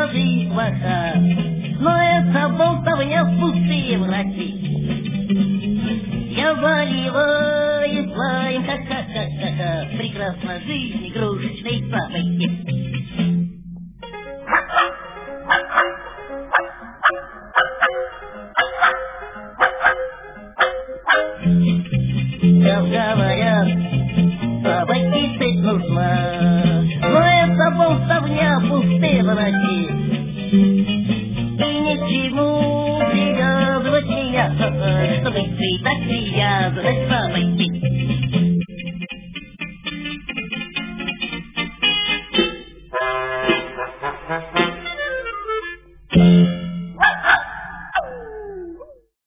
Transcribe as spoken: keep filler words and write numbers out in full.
что жизнь плоха, но это болтовня в пустые врачи. Я заливаюсь лаем, ха-ха-ха-ха-ха, прекрасна жизнь игрушечной собаки. Сейчас говорят, собаке цепь нужна, но это болтовня пустые врачи. И ни к чему привязывать меня, чтобы ты так привязывать собаки.